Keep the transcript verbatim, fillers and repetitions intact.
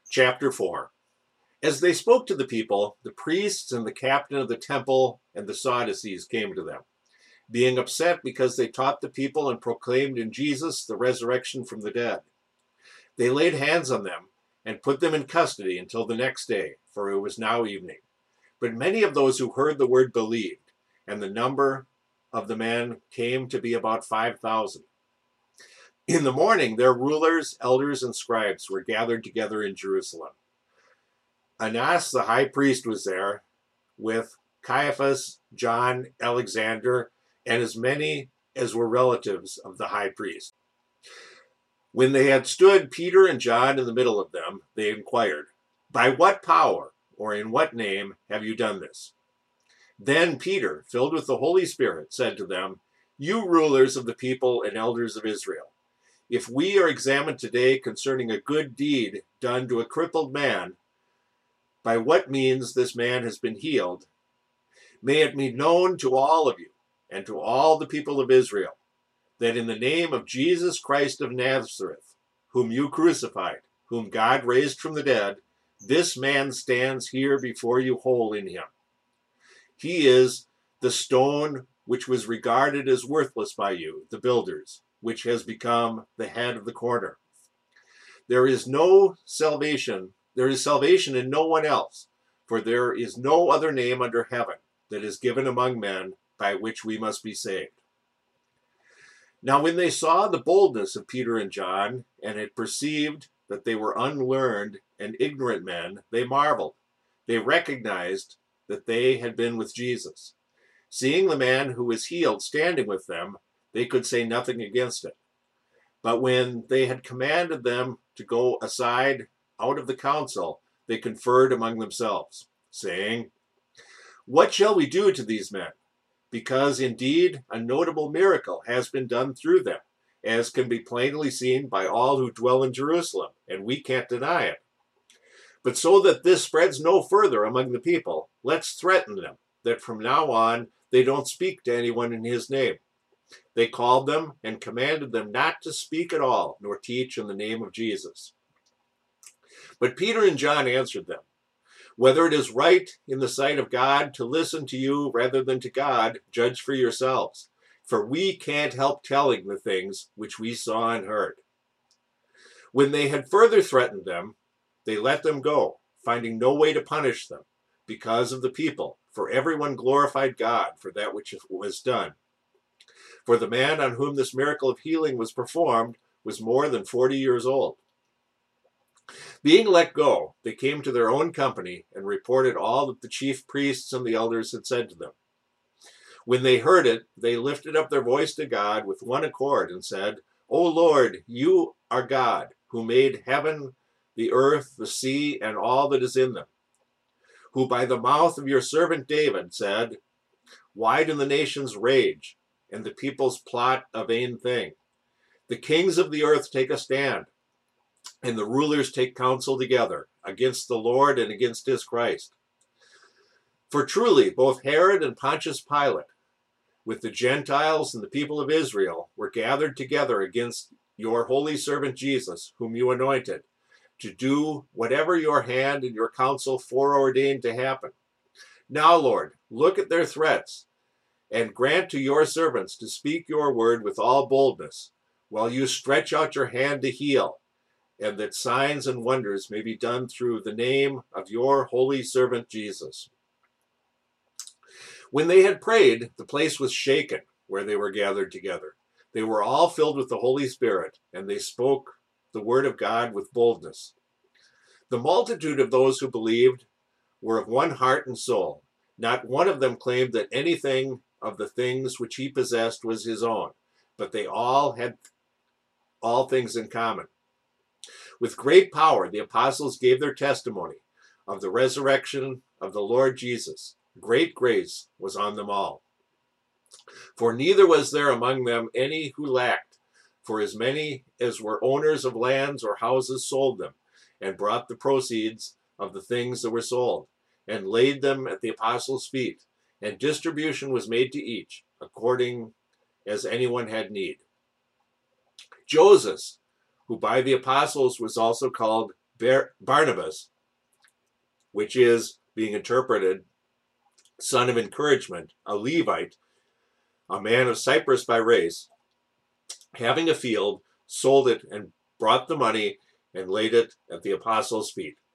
Chapter four. As they spoke to the people, the priests and the captain of the temple and the Sadducees came to them, being upset because they taught the people and proclaimed in Jesus the resurrection from the dead. They laid hands on them and put them in custody until the next day, for it was now evening. But many of those who heard the word believed, and the number of the men came to be about five thousand. In the morning, their rulers, elders, and scribes were gathered together in Jerusalem. Annas the high priest was there, with Caiaphas, John, Alexander, and as many as were relatives of the high priest. When they had stood Peter and John in the middle of them, they inquired, "By what power or in what name have you done this?" Then Peter, filled with the Holy Spirit, said to them, "You rulers of the people and elders of Israel, if we are examined today concerning a good deed done to a crippled man, by what means this man has been healed, may it be known to all of you and to all the people of Israel that in the name of Jesus Christ of Nazareth, whom you crucified, whom God raised from the dead, this man stands here before you whole in him. He is the stone which was regarded as worthless by you, the builders, which has become the head of the corner. There is no salvation, there is salvation in no one else, for there is no other name under heaven that is given among men by which we must be saved." Now when they saw the boldness of Peter and John, and had perceived that they were unlearned and ignorant men, they marveled. They recognized that they had been with Jesus. Seeing the man who was healed standing with them, they could say nothing against it. But when they had commanded them to go aside out of the council, they conferred among themselves, saying, "What shall we do to these men? Because indeed a notable miracle has been done through them, as can be plainly seen by all who dwell in Jerusalem, and we can't deny it. But so that this spreads no further among the people, let's threaten them, that from now on they don't speak to anyone in his name." They called them and commanded them not to speak at all, nor teach in the name of Jesus. But Peter and John answered them, "Whether it is right in the sight of God to listen to you rather than to God, judge for yourselves. For we can't help telling the things which we saw and heard." When they had further threatened them, they let them go, finding no way to punish them, because of the people, for everyone glorified God for that which was done. For the man on whom this miracle of healing was performed was more than forty years old. Being let go, they came to their own company and reported all that the chief priests and the elders had said to them. When they heard it, they lifted up their voice to God with one accord and said, "O Lord, you are God, who made heaven, the earth, the sea, and all that is in them, who by the mouth of your servant David said, 'Why do the nations rage, and the peoples plot a vain thing? The kings of the earth take a stand, and the rulers take counsel together against the Lord and against his Christ.' For truly, both Herod and Pontius Pilate, with the Gentiles and the people of Israel, were gathered together against your holy servant Jesus, whom you anointed, to do whatever your hand and your counsel foreordained to happen. Now, Lord, look at their threats, and grant to your servants to speak your word with all boldness, while you stretch out your hand to heal, and that signs and wonders may be done through the name of your holy servant Jesus." When they had prayed, the place was shaken where they were gathered together. They were all filled with the Holy Spirit, and they spoke the word of God with boldness. The multitude of those who believed were of one heart and soul. Not one of them claimed that anything of the things which he possessed was his own, but they all had all things in common. With great power, the apostles gave their testimony of the resurrection of the Lord Jesus. Great grace was on them all. For neither was there among them any who lacked, for as many as were owners of lands or houses sold them, and brought the proceeds of the things that were sold, and laid them at the apostles' feet, and distribution was made to each, according as anyone had need. Joseph, who by the apostles was also called Bar- Barnabas, which is being interpreted son of encouragement, a Levite, a man of Cyprus by race, having a field, sold it and brought the money and laid it at the apostles' feet.